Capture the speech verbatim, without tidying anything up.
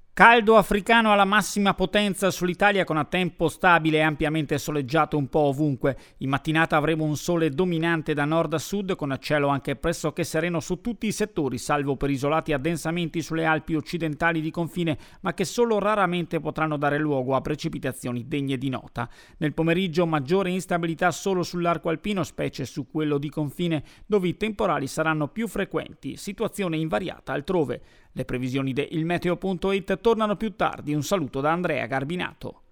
Caldo africano alla massima potenza sull'Italia con a tempo stabile e ampiamente soleggiato un po' ovunque. In mattinata avremo un sole dominante da nord a sud con cielo anche pressoché sereno su tutti i settori, salvo per isolati addensamenti sulle Alpi occidentali di confine, ma che solo raramente potranno dare luogo a precipitazioni degne di nota. Nel pomeriggio maggiore instabilità solo sull'arco alpino, specie su quello di confine, dove i temporali saranno più frequenti, situazione invariata altrove. Le previsioni di ilmeteo punto it tornano più tardi. Un saluto da Andrea Garbinato.